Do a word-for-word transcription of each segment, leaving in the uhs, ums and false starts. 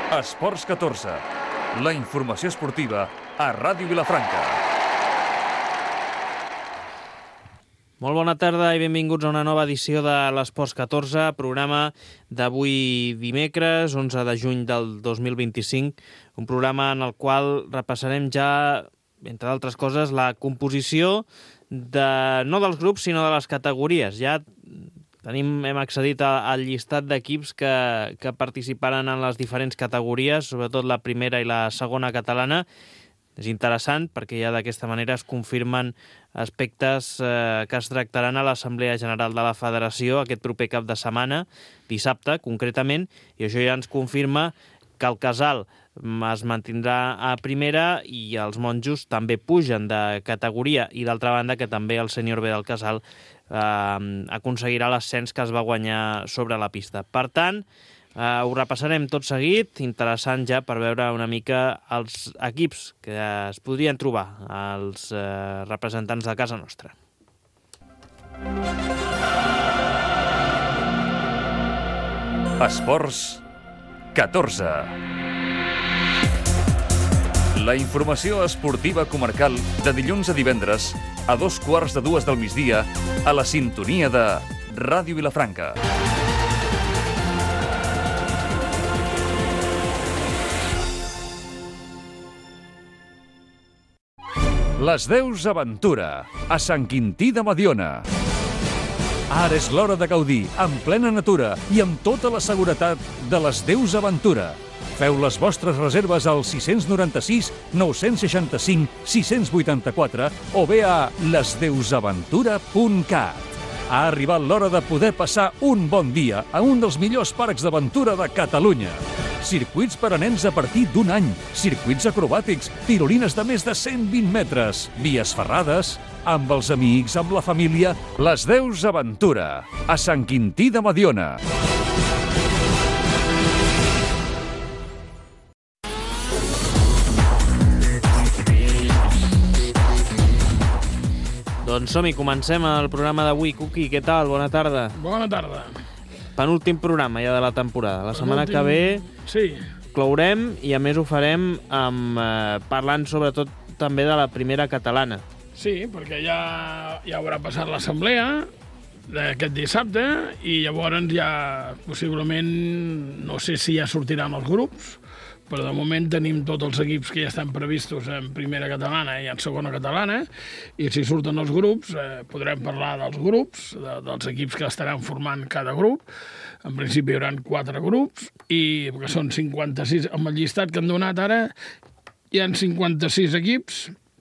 Esports catorze, la informació esportiva a Ràdio Vilafranca. Molt bona tarda i benvinguts a una nova edició de l'Esports catorze, programa d'avui dimecres, onze de juny del dos mil vint-i-cinc, un programa en el qual repassarem ja, entre d'altres coses, la composició de, no dels grups, sinó de les categories. Ja tenim, hem accedit al llistat d'equips que, que participaran en les diferents categories, sobretot la primera i la segona catalana. És interessant perquè ja d'aquesta manera es confirmen aspectes eh, que es tractaran a l'Assemblea General de la Federació aquest proper cap de setmana, dissabte concretament, i això ja ens confirma que el Casal es mantindrà a primera i els monjos també pugen de categoria, i d'altra banda que també el sènior B del Casal eh, aconseguirà l'ascens que es va guanyar sobre la pista. Per tant, eh, ho repassarem tot seguit, interessant ja per veure una mica els equips que es podrien trobar, els eh, representants de casa nostra. Esports catorze. La informació esportiva comarcal de dilluns a divendres a dos quarts de dues del migdia a la sintonia de Ràdio Vilafranca. Les Deus Aventura, a Sant Quintí de Mediona. Ara és l'hora de gaudir, en plena natura i amb tota la seguretat de les Deus Aventura. Feu les vostres reserves al sis nou sis, nou sis cinc, sis vuit quatre o bé a les deus aventura punt cat. Ha arribat l'hora de poder passar un bon dia a un dels millors parcs d'aventura de Catalunya. Circuits per a nens a partir d'un any, circuits acrobàtics, tirolines de més de cent vint metres, vies ferrades, amb els amics, amb la família, les Deus Aventura, a Sant Quintí de Mediona. Doncs som-hi, comencem el programa d'avui. Cuqui, què tal? Bona tarda. Bona tarda. Penúltim programa ja de la temporada. La setmana que ve sí. clourem i a més ho farem amb, eh, parlant sobretot també de la primera catalana. Sí, perquè ja, ja haurà passat l'assemblea d'aquest dissabte i llavors ja possiblement, no sé si ja sortiran els grups, però de moment tenim tots els equips que ja estan previstos en primera catalana i en segona catalana, i si surten els grups eh, podrem parlar dels grups, de, dels equips que estaran formant cada grup. En principi hi haurà quatre grups, i perquè són cinquanta-sis, amb el llistat que han donat ara, hi ha cinquanta-sis equips,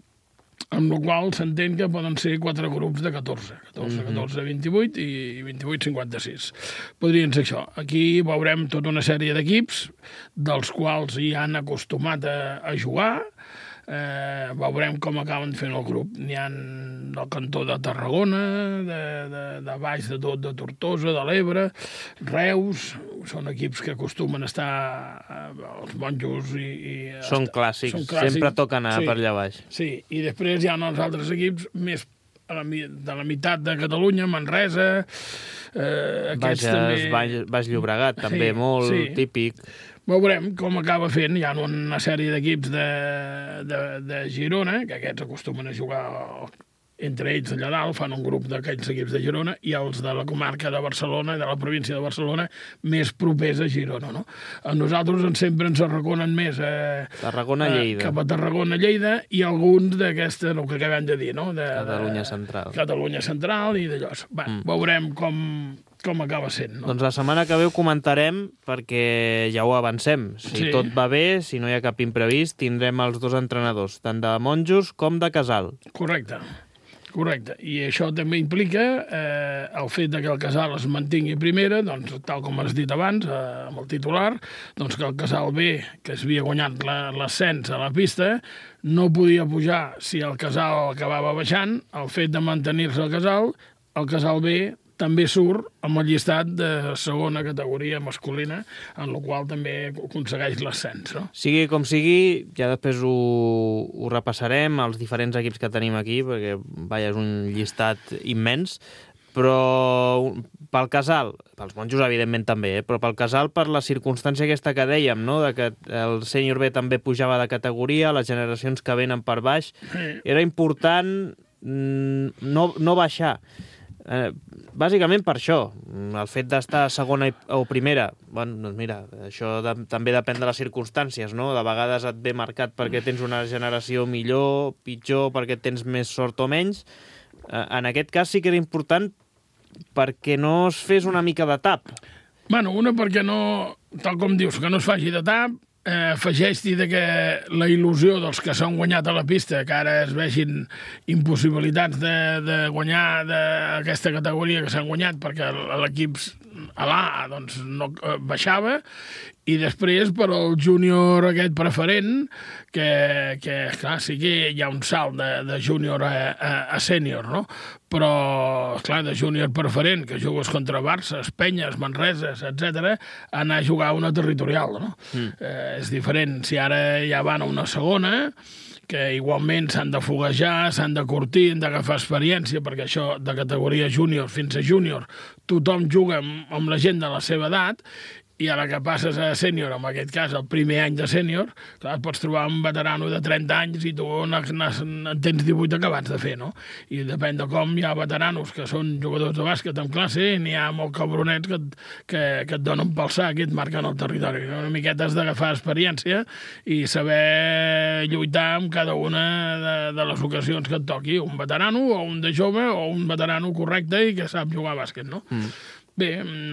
amb la qual s'entén que poden ser quatre grups de catorze, catorze, catorze, vint-i-vuit i vint-i-vuit, cinquanta-sis. Podrien ser això. Aquí veurem tota una sèrie d'equips dels quals hi han acostumat a, a jugar. Eh, veurem com acaben fent el grup. N'hi ha del cantó de Tarragona, de, de, de baix de tot, de Tortosa, de l'Ebre, Reus. Són equips que acostumen a estar eh, els monjos i... i són, estar, clàssics, són clàssics, sempre toca anar sí, per allà baix. Sí, i després hi ha els altres equips més a la, de la meitat de Catalunya, Manresa, eh, aquests Bages, també... Baix, Baix Llobregat, també, sí, molt sí. típic. Veurem com acaba fent. Hi ha una sèrie d'equips de, de, de Girona, que aquests acostumen a jugar entre ells allà dalt, fan un grup d'aquells equips de Girona, i els de la comarca de Barcelona, de la província de Barcelona, més propers a Girona, no? A nosaltres en sempre ens arraconen més eh, Tarragona-Lleida. Eh, cap a Tarragona-Lleida, i alguns d'aquesta, el que acabem de dir, no? De, Catalunya de, Central. Catalunya Central i d'allò. Va, mm. Veurem com, com acaba sent, no? Doncs la setmana que ve ho comentarem, perquè ja ho avancem. Si sí. tot va bé, si no hi ha cap imprevist, tindrem els dos entrenadors, tant de monjos com de casal. Correcte. Correcte, i això també implica eh, el fet de que el Casal es mantingui primera, doncs, tal com has dit abans, eh, amb el titular, doncs que el Casal B, que es havia guanyat l'ascens a la pista, no podia pujar si el Casal acabava baixant. El fet de mantenir-se el Casal, el Casal B també surt amb el llistat de segona categoria masculina, en la qual també aconsegueix l'ascens, no? Sigui com sigui, ja després ho, ho repassarem, els diferents equips que tenim aquí, perquè vaja, és un llistat immens, però pel Casal, pels monjos, evidentment, també, eh? Però pel casal, per la circumstància aquesta que dèiem, no?, de que el sènior B també pujava de categoria, les generacions que venen per baix, era important no, no baixar. Eh, bàsicament per això, el fet d'estar a segona o primera, bueno, doncs mira, això de, també depèn de les circumstàncies, no? De vegades et ve marcat perquè tens una generació millor, pitjor, perquè tens més sort o menys. Eh, en aquest cas sí que era important perquè no es fes una mica de tap. Bueno, una perquè no, tal com dius, que no es faci de tap, eh, afegeix-t'hi que la il·lusió dels que s'han guanyat a la pista, que ara es vegin impossibilitats de, de guanyar d'aquesta categoria que s'han guanyat perquè l'equip a l'A doncs, no baixava, i després per al júnior aquest preferent, que, que clar, sí que hi ha un salt de, de júnior a, a, a sènior, no? Però, clar, de júnior preferent, que jugues contra Barça, Penyes, Manreses, etcètera, anar a jugar a una territorial, no? Mm. Eh, és diferent. Si ara ja van a una segona, que igualment s'han de foguejar, s'han de curtir, han d'agafar experiència, perquè això de categoria júnior fins a júnior tothom juga amb, amb la gent de la seva edat, i a la que passes a sènior, en aquest cas el primer any de sènior, clar, pots trobar un veterano de trenta anys i tu en tens divuit acabats de fer, no? I depèn de com hi ha veteranos que són jugadors de bàsquet en classe i n'hi ha molt cabronets que, que, que et donen pel sac i et marquen el territori. Una miqueta has d'agafar experiència i saber lluitar amb cada una de, de les ocasions que et toqui, un veterano o un de jove o un veterano correcte i que sap jugar a bàsquet, no? Mm. Bé,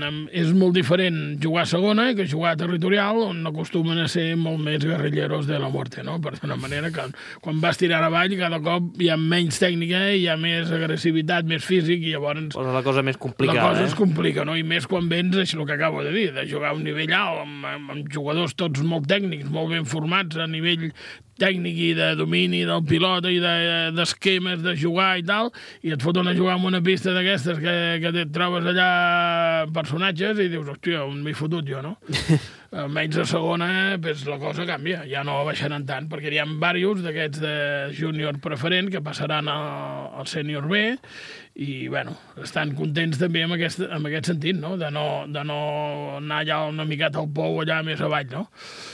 és molt diferent jugar a segona que jugar a territorial, on acostumen a ser molt més guerrilleros de la muerte, no? Per una manera que quan vas tirant avall cada cop hi ha menys tècnica, hi ha més agressivitat, més físic, i llavors... Posa la cosa més complicada, La cosa eh? es complica, no? I més quan vens, això el que acabo de dir, de jugar a un nivell alt, amb, amb, amb jugadors tots molt tècnics, molt ben formats a nivell tècnic i de domini del pilota i d'esquemes de, de jugar i tal, i et foten a jugar en una pista d'aquestes que, que et trobes allà personatges i dius, hòstia, on m'he fotut jo, no? Almenys a segona, pues, la cosa canvia, ja no baixaran tant, perquè hi ha diversos d'aquests de júnior preferent que passaran al, al sènior B i, bueno, estan contents també amb aquest, amb aquest sentit, no? De no, de no anar allà una miqueta al pou allà més avall, no?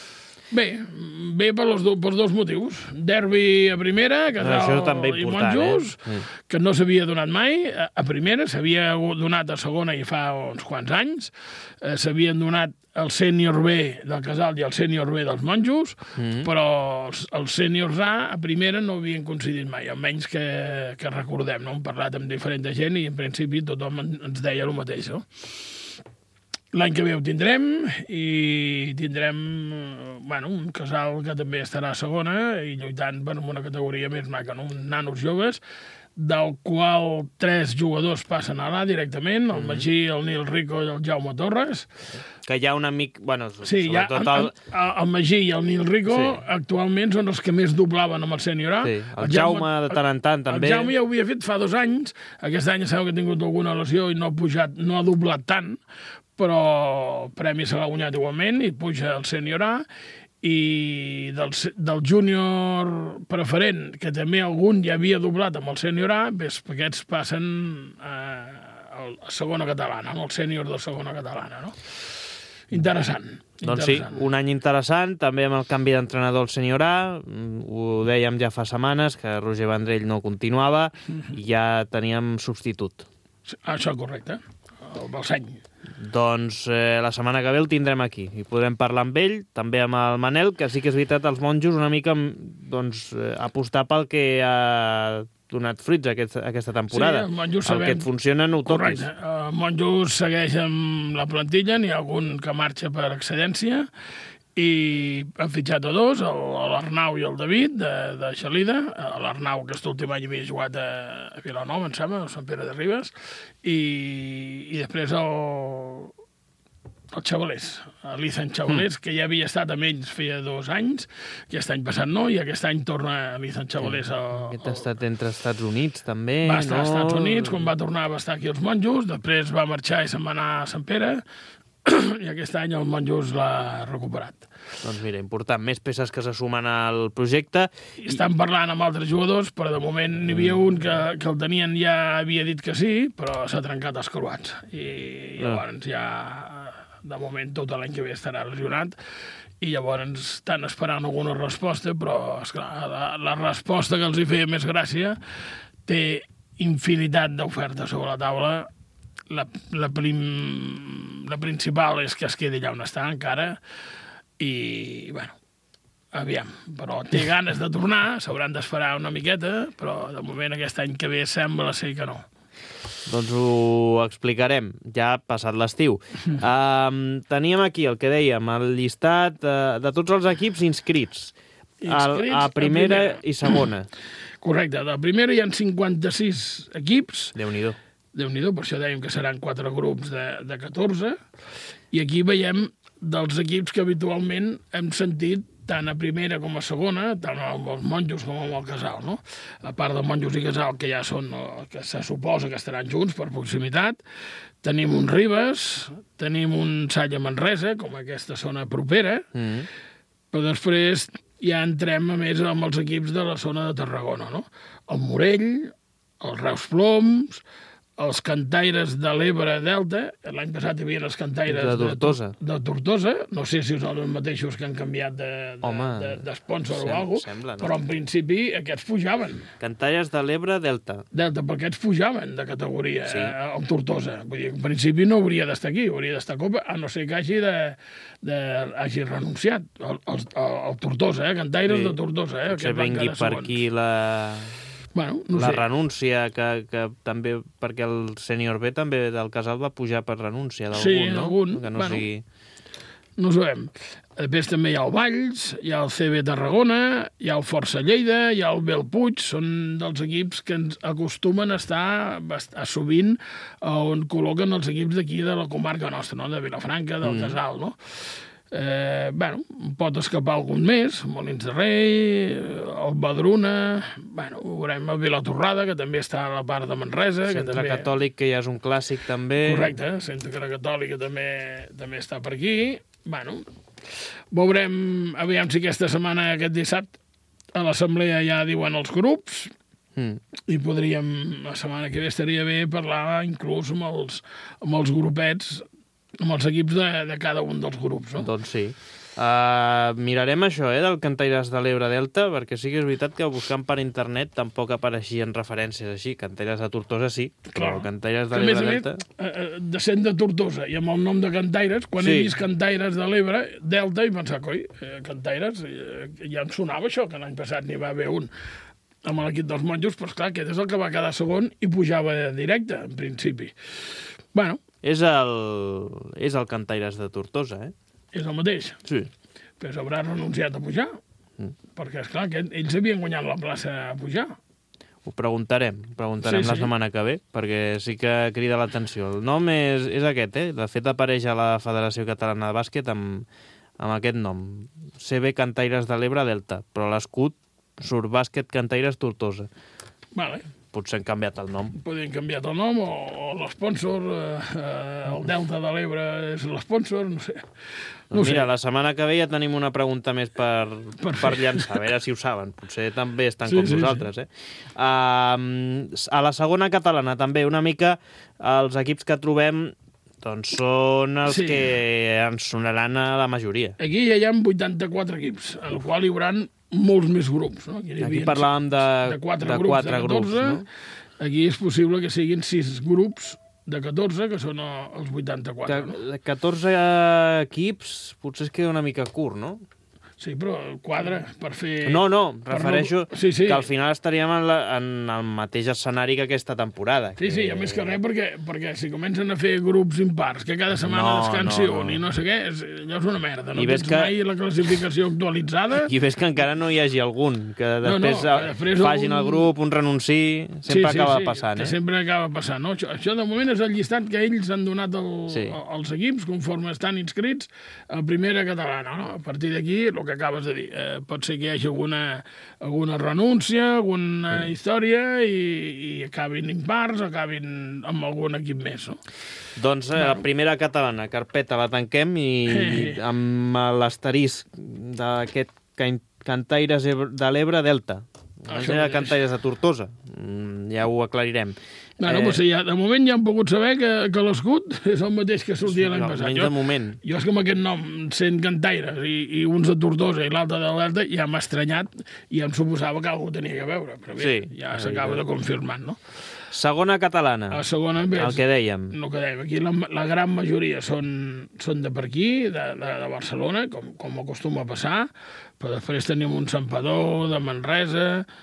Bé, bé pels dos, pels dos motius. Derbi a primera, Casal i Monjos, eh? que no s'havia donat mai. A primera s'havia donat a segona i fa uns quants anys. S'havien donat el sènior B del Casal i el sènior B dels Monjos, mm. però els, els sèniors A a primera no havien coincidit mai, almenys que, que recordem, no? Hem parlat amb diferent gent i en principi tothom ens deia el mateix, no? L'any que ve ho tindrem i tindrem bueno, un Casal que també estarà a segona i lluitant per una categoria més maca, no? Uns nanos joves, del qual tres jugadors passen a l'A directament, el Magí, el Nil Rico i el Jaume Torres. Que hi ha un amic... Bueno, sí, ja, el... El, el Magí i el Nil Rico sí. actualment són els que més doblaven amb el sènior A. Sí. El, el Jaume, Jaume de tant en tant també. El Jaume ja ho havia fet fa dos anys, aquest any sabeu que ha tingut alguna lesió i no ha pujat, no ha doblat tant, però el premi se l'ha guanyat igualment i puja al sènior A, i del, del júnior preferent, que també algun ja havia doblat amb el sènior A, ves, aquests passen a, a segona catalana, no? El sènior de segona catalana, no? Interessant. Doncs sí, un any interessant, també amb el canvi d'entrenador al sènior A, ho dèiem ja fa setmanes, que Roger Vendrell no continuava, i ja teníem substitut. Això correcte, el Balseny. Doncs eh, la setmana que ve el tindrem aquí i podrem parlar amb ell, també amb el Manel, que sí que és veritat, els monjos una mica doncs, eh, apostar pel que ha donat fruits aquest, aquesta temporada. Sí, el sabem... que et funciona no ho toquis. Correcte. El monjos segueix amb la plantilla, n'hi ha algun que marxa per excedència, i han fitxat a dos, l'Arnau i el David, de, de Xalida. L'Arnau, que aquest últim any havia jugat a, a Vilanova, em sembla, a Sant Pere de Ribes, i, i després el, el Xavalers, l'Ethan Xavalers, mm. que ja havia estat amb ells feia dos anys, aquest any passat no, i aquest any torna l'Ethan Xavalers. Sí. Aquest ha estat entre Estats Units, també, va estar no? als Estats Units, quan va tornar va estar aquí als Monjos, després va marxar i se'n va anar a Sant Pere, i aquest any el Monjos l'ha recuperat. Doncs mira, important, més peces que se sumen al projecte. I estan parlant amb altres jugadors, però de moment n'hi havia un que, que el tenien ja havia dit que sí, però s'ha trencat els croats. I llavors ja, de moment, tot l'any que ve estarà lesionat, i llavors estan esperant alguna resposta, però, esclar, la, la resposta que els hi feia més gràcia té infinitat d'ofertes sobre la taula. La, la, prim, la principal és que es quedi allà on està encara, i, bueno, aviam, però té ganes de tornar, s'hauran d'esperar una miqueta, però de moment aquest any que ve sembla ser que no. Doncs ho explicarem, ja passat l'estiu. Um, teníem aquí el que dèiem, el llistat uh, de tots els equips inscrits, inscrits a, a, primera a primera i segona. Correcte, de la primera hi ha cinquanta-sis equips. Déu-n'hi-do. Déu-n'hi-do, per això dèiem que seran quatre grups de, de catorze, i aquí veiem dels equips que habitualment hem sentit tant a primera com a segona, tant amb els Monjos com amb el Casal, no? A part de Monjos i Casal, que ja són, que se suposa que estaran junts per proximitat, tenim un Ribes, tenim un Salla Manresa, com aquesta zona propera, mm. però després ja entrem a més amb els equips de la zona de Tarragona, no? El Morell, el Reus Ploms, els Cantaires de l'Ebre Delta, l'any passat hi havia els Cantaires de Tortosa. De, de Tortosa, no sé si són els mateixos que han canviat de, de, de, de sponsor sem, o alguna cosa, no? Però en principi aquests pujaven. Cantaires de l'Ebre Delta. Delta, perquè aquests pujaven de categoria, sí. eh, el Tortosa. Vull dir, en principi no hauria d'estar aquí, hauria d'estar a Copa, a no ser que hagi, de, de, hagi renunciat. El, el, el, el Tortosa, eh? Cantaires sí. de Tortosa. Eh? Potser vengui per aquí la... Bueno, no la sé. renúncia, que, que també, perquè el sènior B també del Casal va pujar per renúncia d'algun, sí, no? Algun. Que no bueno, sigui... no ho sabem. Després també hi ha el Valls, hi ha el C B Tarragona, hi ha el Força Lleida, hi ha el Bellpuig, són dels equips que ens acostumen a estar a sovint on col·loquen els equips d'aquí de la comarca nostra, no? De Vilafranca, del mm. Casal, no? Eh, bueno, pot escapar algun més, Molins de Rei, el Badruna, bueno, ho veurem a Vilatorrada, que també està a la part de Manresa. Centre que també... Catòlic, que ja és un clàssic també. Correcte, Centre Catòlic, que també, també està per aquí. Bueno, veurem, aviam si aquesta setmana, aquest dissabte, a l'assemblea ja diuen els grups, mm. i podríem, la setmana que ve estaria bé parlar inclús amb els, amb els grupets, amb els equips de, de cada un dels grups, no? Doncs sí. Uh, mirarem això, eh, del Cantaires de l'Ebre Delta, perquè sí que és veritat que buscant per internet tampoc apareixien referències així. Cantaires de Tortosa sí, però clar. Cantaires de l'Ebre Delta... Eh, descent de Tortosa i amb el nom de Cantaires, quan sí. he vist Cantaires de l'Ebre Delta, i pensar, coi, eh, Cantaires, eh, ja em sonava això, que l'any passat n'hi va haver un amb l'equip dels Monjos, però esclar, aquest és el que va quedar segon i pujava directe, en principi. Bueno, És el, és el Cantaires de Tortosa, eh? És el mateix. Sí. Però s'haurà renunciat a pujar, mm. perquè, esclar, que ells havien guanyat la plaça a pujar. Ho preguntarem, preguntarem sí, la sí. setmana que ve, perquè sí que crida l'atenció. El nom és, és aquest, eh? De fet, apareix a la Federació Catalana de Bàsquet amb, amb aquest nom. C B Cantaires de l'Ebre Delta, però l'escut surt Bàsquet Cantaires Tortosa. Vale. Potser han canviat el nom. Podien canviat el nom, o, o l'espònsor, eh, el Delta de l'Ebre és l'espònsor, no sé. No Mira, sé. la setmana que ve ja tenim una pregunta més per, per, per llançar, a veure si ho saben. Potser també estan sí, com sí, nosaltres. Sí. Eh? Uh, a la segona catalana també una mica els equips que trobem doncs són els sí. que ens sonaran a la majoria. Aquí ja hi ha vuitanta-quatre equips, al qual hi haurà molts més grups. No? Aquí, Aquí parlàvem de, de quatre de grups, quatre de catorze, grups. No? Aquí és possible que siguin sis grups de catorze, que són els vuitanta-quatre. De, no? de catorze equips potser es queda una mica curt, no? Sí, però el quadre per fer... No, no, refereixo no... Sí, sí. que al final estaríem en, la, en el mateix escenari que aquesta temporada. Sí, que... sí, a més que res, perquè, perquè si comencen a fer grups impars, que cada setmana no, descansi no, no. un i no sé què, és, allò és una merda. No tens que... mai la classificació actualitzada. I ves que encara no hi hagi algun, que després, no, no, després facin algun... el grup, un renunciï, sempre sí, sí, acaba sí, passant. Eh? Sempre acaba passant. No? Això, això de moment és el llistat que ells han donat el, sí. als equips conforme estan inscrits a primera catalana. No? A partir d'aquí, el que acabes de dir. Eh, pot ser que hi hagi alguna, alguna renúncia, alguna sí. història, i, i acabin impars, acabin amb algun equip més, no? Doncs eh, la primera catalana, carpeta, la tanquem i eh. amb l'asterisc d'aquest can Cantaires de l'Ebre Delta. Abans era Cantaires de Tortosa, ja ho aclarirem. Bueno, eh... pues, ja, de moment ja hem pogut saber que, que l'escut és el mateix que sortia l'any passat. Almenys de moment. Jo és que amb aquest nom, sent Cantaires i, i uns de Tortosa i l'altre de l'Elta, ja m'ha estranyat i em suposava que algú tenia que veure. Però bé, sí, ja s'acaba de confirmar, no? Segona catalana, la segona, bé, el que dèiem. El que dèiem. Aquí la, la gran majoria són, són de per aquí, de, de, de Barcelona, com, com acostuma a passar, però després tenim un Santpedor, de Manresa,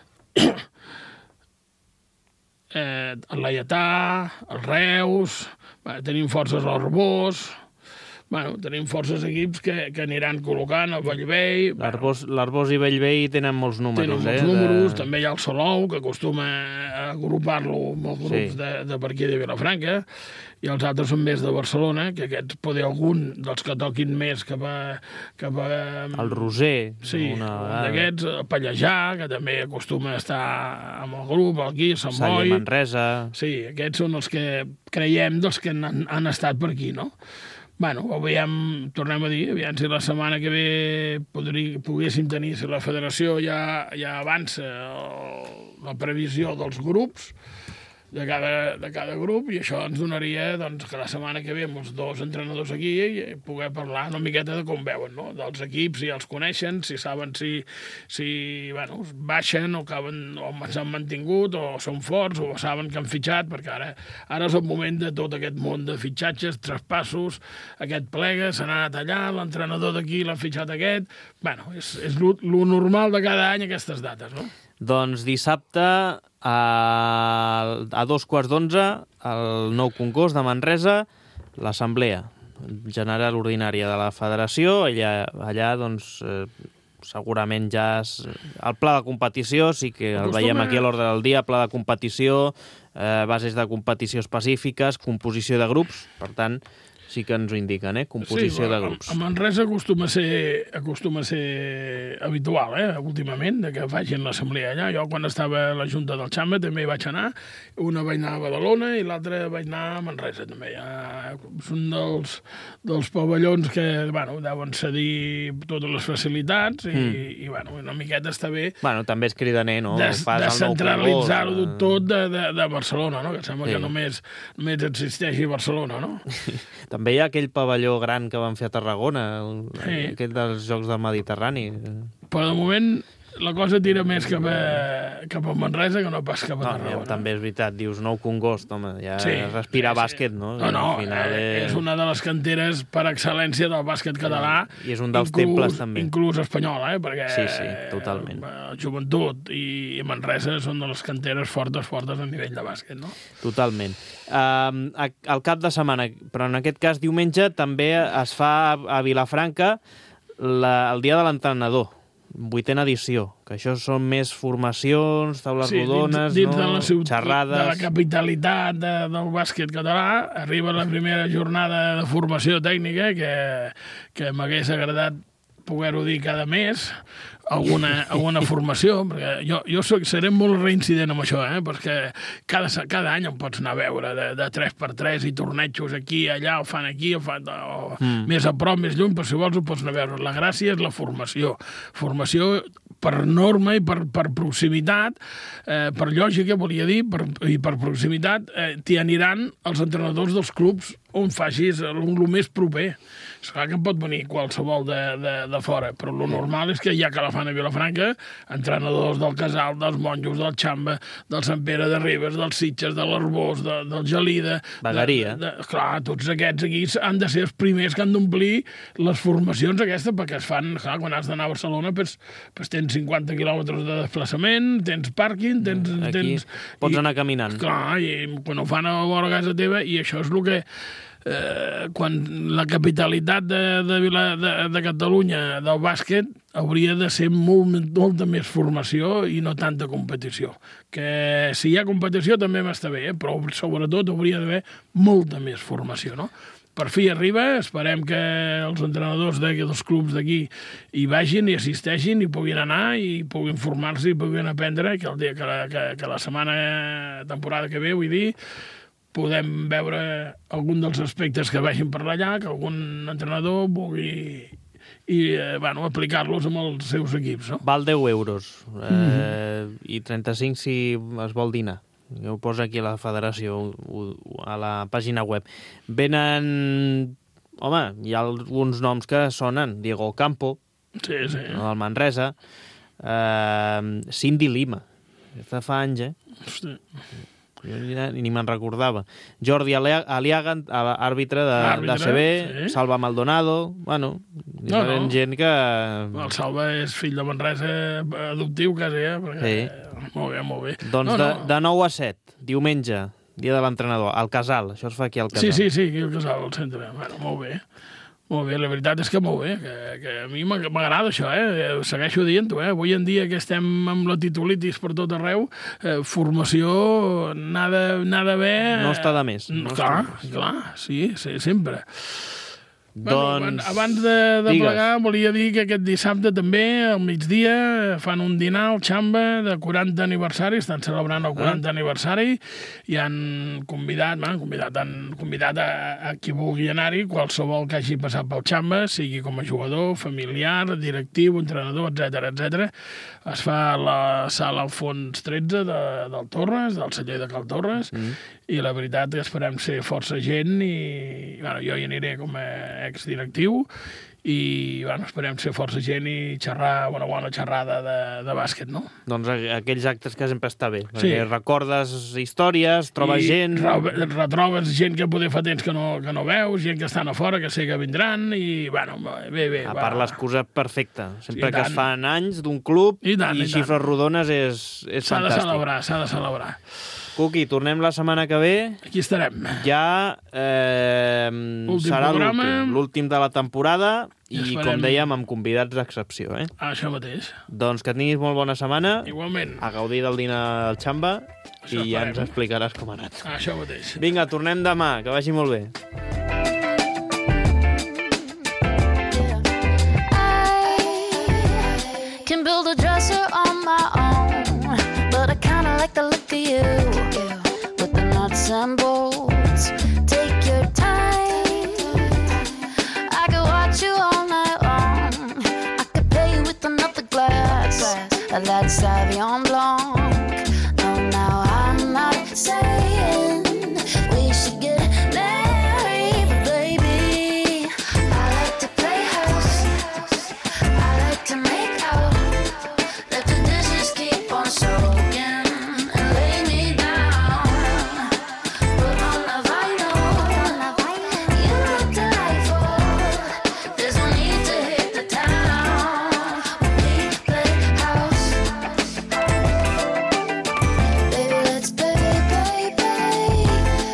eh, el Laietà, el Reus, bé, tenim forces a l'Arbós, bueno, tenim forces equips que, que aniran col·locant, el Bellvei... L'Arbós i Bellvei tenen molts números, tenen molts eh? números, de... també hi ha el Salou, que acostuma a agrupar-lo amb els grups sí. de, de per aquí de Vilafranca, i els altres són més de Barcelona, que aquests poder algun dels que toquin més cap a... Cap a el Roser. Sí, una... d'aquests, el Pallejà, que també acostuma a estar amb el grup, aquí, Sant Boi... Salle Manresa... Sí, aquests són els que creiem dels que han, han estat per aquí, no? Bueno, aviam, tornem a dir, aviam si la setmana que ve podri, poguéssim tenir, si la federació ja, ja avança la previsió dels grups, de cada, de cada grup, i això ens donaria doncs, que la setmana que ve amb els dos entrenadors aquí i poder parlar una miqueta de com veuen, no? Dels equips, si els coneixen, si saben si, si bueno, baixen o, acaben, o s'han mantingut o són forts o saben que han fitxat, perquè ara, ara és el moment de tot aquest món de fitxatges, traspassos, aquest plega, s'ha anat allà, l'entrenador d'aquí l'ha fitxat aquest... Bueno, és, és lo, lo normal de cada any aquestes dates, no? Doncs dissabte a, a dos quarts d'onze el nou concurs de Manresa, l'Assemblea General Ordinària de la Federació. Allà, allà doncs, eh, segurament ja és... El pla de competició, sí que el Acostuma... veiem aquí a l'ordre del dia, pla de competició, eh, bases de competició específiques, composició de grups, per tant... sí que ens ho indiquen, eh? Composició sí, de grups. A Manresa acostuma a ser, acostuma a ser habitual, eh? Últimament, que facin l'assemblea allà. Jo, quan estava a la Junta del Xamba, també hi vaig anar. Una vaig anar a Badalona i l'altra vaig anar a Manresa, també. Ja, són dels, dels pavellons que, bueno, deuen cedir totes les facilitats i, mm. i bueno, una miqueta està bé... Bueno, també és cridaner, no? De, descentralitzar-ho tot de, de, de Barcelona, no? Que sembla sí. que només, només existeixi Barcelona, no? També hi ha aquell pavelló gran que van fer a Tarragona, el, sí. aquell dels Jocs del Mediterrani. Però de moment la cosa tira més cap a, cap a Manresa que no pas cap a no, Tarragona. Ja, també és veritat, dius nou congost, home, ja sí, respira sí, bàsquet, no? No, no, al final eh, és... és una de les canteres per excel·lència del bàsquet català. I és un dels inclús, temples, també. Inclús espanyol, eh? Perquè sí, sí, totalment. Eh, Joventut i Manresa són de les canteres fortes, fortes a nivell de bàsquet, no? Totalment. Uh, al cap de setmana, però en aquest cas diumenge, també es fa a Vilafranca la, el dia de l'entrenador, vuitena edició, que això són més formacions, taules sí, rodones, dins, dins no? de la ciutat, xerrades... de la capitalitat de, del bàsquet català, arriba la primera jornada de formació tècnica, que, que m'hagués agradat poder-ho dir cada mes, alguna, alguna formació, perquè jo, jo soc, seré molt reincident amb això, eh? Perquè cada, cada any em pots anar a veure de, de tres per tres i tornejos aquí, allà, o fan aquí, o fan o mm. més a prop, més lluny, però si vols ho pots anar a veure. La gràcia és la formació. Formació per norma i per, per proximitat, eh, per lògica, volia dir, per, i per proximitat, eh, t'hi aniran els entrenadors dels clubs on facis el, el més proper. És clar que pot venir qualsevol de, de, de fora, però el normal és que ja que la fan a Vilafranca, entrenadors del Casal, dels Monjos, del Xamba, del Sant Pere de Ribes, dels Sitges, de l'Arbós, de, del Gelida... Vegueria. De, de, clar, tots aquests aquí han de ser els primers que han d'omplir les formacions aquestes, perquè es fan, clar, quan has d'anar a Barcelona, pues, pues tens cinquanta quilòmetres de desplaçament, tens pàrquing, tens... Aquí tens, pots i, anar caminant. Clar, i quan ho fan a vora casa teva, i això és el que... Eh, quan la capitalitat de, de, de, de Catalunya del bàsquet hauria de ser molt, molta més formació i no tanta competició. Que si hi ha competició també m'està bé, eh? Però sobretot hauria d'haver molta més formació, no? per fi arriba, esperem que els entrenadors dels clubs d'aquí hi vagin, hi assisteixin, hi puguin anar, i puguin formar-se, i puguin aprendre, que el dia que la, que, que la setmana, temporada que ve, vull dir, podem veure algun dels aspectes que vagin per allà, que algun entrenador vulgui i eh, bueno, aplicar-los amb els seus equips. No? Val deu euros eh, mm-hmm. i trenta-cinc si es vol dinar. Jo ho poso aquí a la federació, a la pàgina web. Venen... Home, hi ha alguns noms que sonen. Diego Campo, sí, sí. del Manresa, eh, Cindy Lima, que fa anys, eh? Hosti. Jo ni, ni me'n recordava. Jordi Aliaga, àrbitre de, de A C B, sí. Salva Maldonado, bueno, no, no. gent que... El Salva és fill de Manresa adoptiu, quasi, eh? Perquè... Sí. Molt bé, molt bé. Doncs no, de, no. de nou a set, diumenge, dia de l'entrenador, al Casal, això es fa aquí al Casal. Sí, sí, sí, aquí al Casal, al centre. Bueno, molt bé. Molt bé, la veritat és que molt bé, que, que a mi m'agrada això, eh? Segueixo dient-ho, eh? Avui en dia que estem amb la titulitis per tot arreu, eh, formació, nada, nada bé... No està de més. No clar, més. clar, sí, sí, sempre. Doncs... Bueno, abans de, de plegar, volia dir que aquest dissabte també, al migdia, fan un dinar al Xamba de quaranta aniversari, estan celebrant el quaranta ah. aniversari, i han convidat, han convidat, han convidat a, a qui vulgui anar-hi, qualsevol que hagi passat pel Xamba, sigui com a jugador, familiar, directiu, entrenador, etcètera, etcètera. Es fa a la sala Alfons tretze de, del Torres, del celler de Cal Torres, mm. i la veritat que esperem ser força gent, i bueno, jo hi aniré com a exdirectiu, i bueno, esperem ser força gent i xerrar una bona xerrada de, de bàsquet, no? Doncs aquells actes que sempre està bé, sí. perquè recordes històries, trobes I gent... I retrobes gent que poder fa temps que no, que no veus, gent que estan a fora, que sé que vindran, i bueno, bé, bé. A part, l'excusa perfecta. Sempre sí, que es fan anys d'un club i, tant, i, i xifres tant. rodones és, és s'ha fantàstic. S'ha de celebrar, s'ha de celebrar. Cuqui, tornem la setmana que ve. Aquí estarem. Ja eh, serà l'últim, l'últim de la temporada i, i com dèiem, amb convidats d'excepció. Eh? Això mateix. Doncs que tinguis molt bona setmana. Igualment. A gaudir del dinar al Xamba. Això i ja ens explicaràs com ha anat. Això mateix. Vinga, tornem demà. Que vagi molt bé. I can build a dresser on my own, but I kind of like the look of you, with the nuts and bolts. Take your time, I could watch you all night long. I could pay you with another glass of that Sauvignon Blanc. No, now I'm not saying we should get married, but baby, I like to play house, I like to make out, let the dishes keep on soaking and lay me down. Put on the vinyl, you look delightful, there's no need to hit the town. We play house, baby, let's play, play, play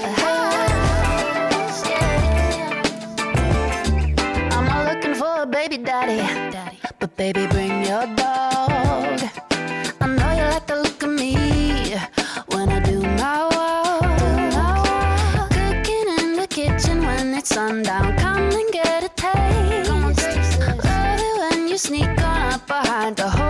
house, yeah. I'm not looking for a baby daddy, but baby, bring your dog. I know you like the look of me when I do my walk. Cooking in the kitchen when it's sundown. Come and get a taste. Love it when you sneak on up behind the